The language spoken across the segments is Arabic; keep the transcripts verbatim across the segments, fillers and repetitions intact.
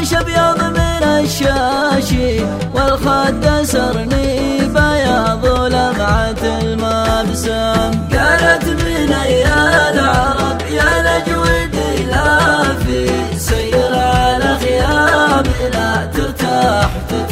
قماش ابيض من الشاشي، والخد سرني بياض ولمعة المبسم. قالت من يا العرب يا لجودي لا في سير على خيامنا ترتاح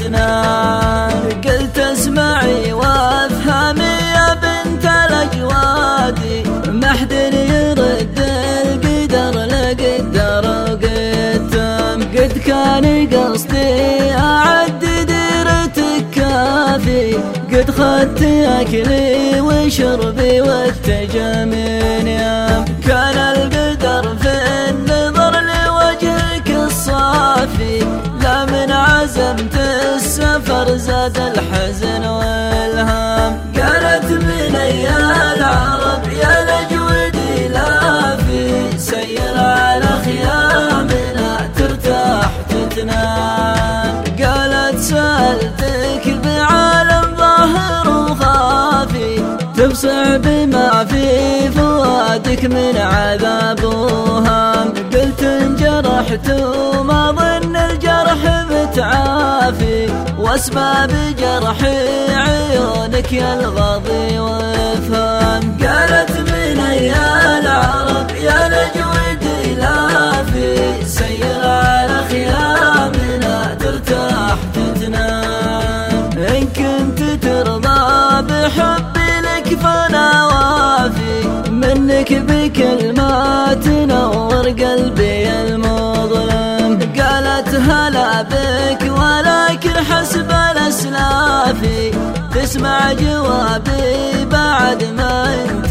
تتنام. قلت اسمعي وافهمي يا بنت الاجوادي، ما حد يرد القدر لقدر قدتم. قد كان قصدي اعد ديرتك كافي، قد خدت اكلي وشربي والتجمين يام. كان القدر في النظر لوجهك الصافي، لا من عزمت السفر زاد الحزن والهام. قالت من يا العرب يا لجودي لا في سير على خيامنا ترتاح تتنام. قالت سألتك بعالم ظاهر وخافي، تبصع بما في فؤادك من عذاب وهام. قلت انجرحت وما ظن الجرح بتعافي، واسباب جرحي عيونك يا الغضي وافهام. قالت من يا العرب يا لجودي لا في سير على خيامنا ترتاح تتنام. إن كنت ترضى بحبي لك فانا وافي، منك بكلمات تنور قلبي المظلم. قالت هلا بك ولكن حسب الاسلافي، تسمع جوابي بعد ما انت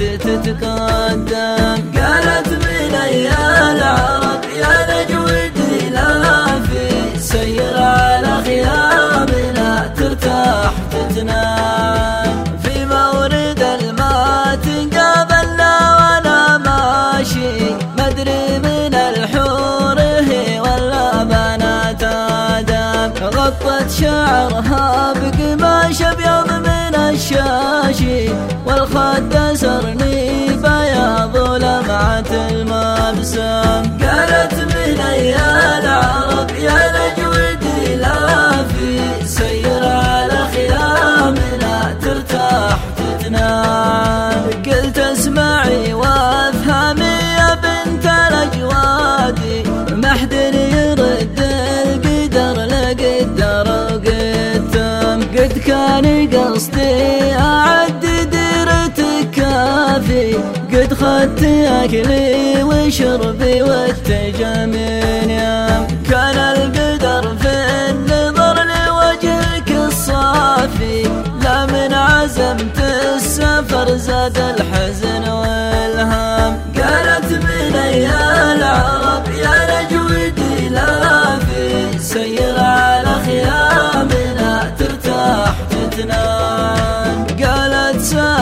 تتقدم. قالت من يا العرب يا لجودي لا في سير على خيامنا ترتاح تتنام. في مورد الماء تقابلنا وانا ماشي، مدري من الحور هي ولا بنات آدم. غطت شعرها بقماش ابيض من الشاشي، والخد سرني بياض ولمعة المبسم. قالت من يا العرب يا لجودي لا في سير على خيامنا ترتاح تتنام. قلت اسمعي وافهمي يا بنت الاجوادي، ما حد يرد القدر لقدر قدتم. قد كان قصدي اعد ديرتك كافي، قد خدت اكلي وشربي والتجمين يام. كان القدر في النظر لوجهك الصافي، لا من عزمت السفر زاد الحزن والهام. قالت من يا العرب يا لجودي لا في سير على خيامنا ترتاح تتنام. قالت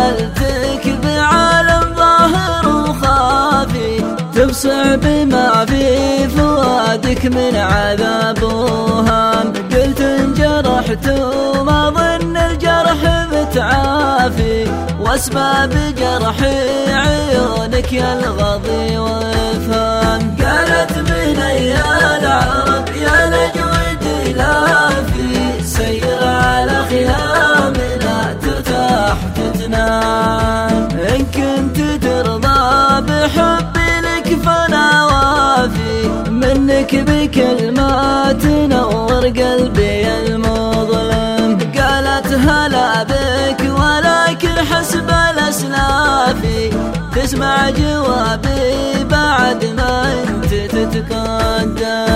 سألتك بعالم ظاهر وخافي، تبصع بما في فؤادك من عذاب وهام. قلت انجرحت وما ظن الجرح بتعافي، واسباب جرحي عيونك يا الغضي وافهام. قالت من يا العرب يا لجودي لا في سير على خيامنا ترتاح تتنام. إن كنت ترضى بحبي لك فانا وافي، منك بكلمات تنور قلبي المظلم. قالت هلا بك ولكن حسب الاسلافي، تسمع جوابي بعد ما انت تتقدم.